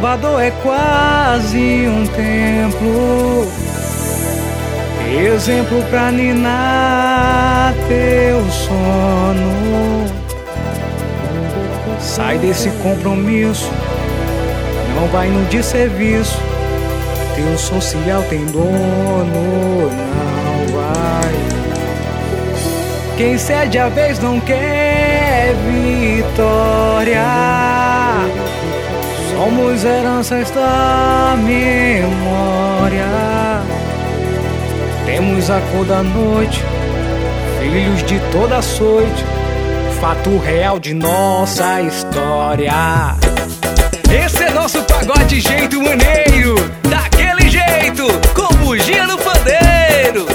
Elevador é quase um templo, exemplo pra ninar teu sono. Sai desse compromisso, não vai no desserviço, teu social tem dono, não vai. Quem cede a vez não quer vitória, somos heranças da memória. Temos a cor da noite, filhos de toda açoite, fato real de nossa história. Esse é nosso pagode jeito maneiro, daquele jeito, com bugia no pandeiro.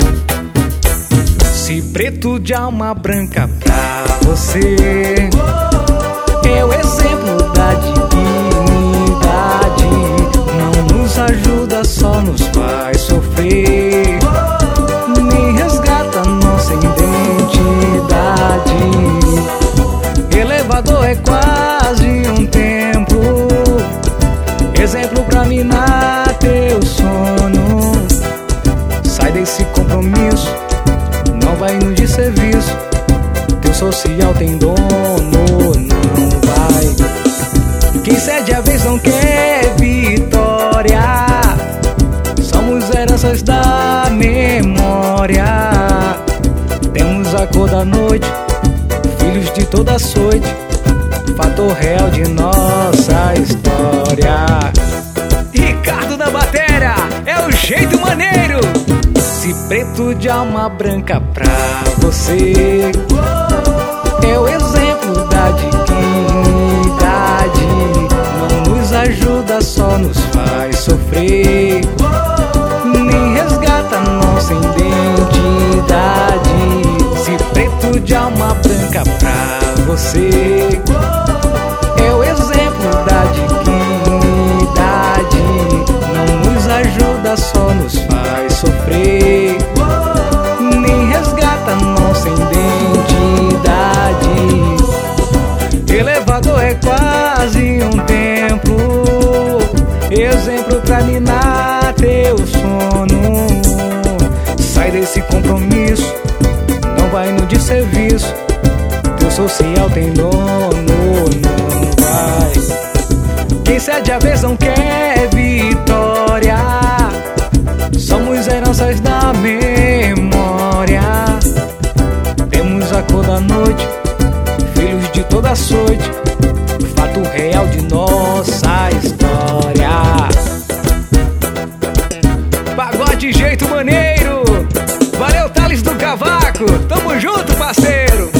Se preto de alma branca pra você é o exemplo da dignidade, não nos ajuda, só nos faz sofrer, nem resgata nossa identidade. Elevador é quase um templo, exemplo pra minar teu sono. Sai desse compromisso, não vai no desserviço, teu social tem dono, não vai. Quem cede a vez não quer vitória, somos heranças da memória. Temos a cor da noite, filhos de toda açoite, fator real de nossa história. Ricardo da bateria, é o jeito maneiro. Se preto de alma branca pra você é o exemplo da dignidade, não nos ajuda, só nos faz sofrer, nem resgata nossa identidade. Se preto de alma branca pra você é o exemplo da dignidade, não nos ajuda, só nos faz sofrer, nem resgata nossa identidade. Elevador é quase um templo, exemplo pra ninar teu sono. Sai desse compromisso, não vai no desserviço, teu social tem dono, não vai. Quem cede a vez não quer vitória, somos heranças da memória. Temos a cor da noite, filhos de toda açoite, fato real de nossa história. Pagode jeito maneiro, valeu Thales do Cavaco, tamo junto, parceiro.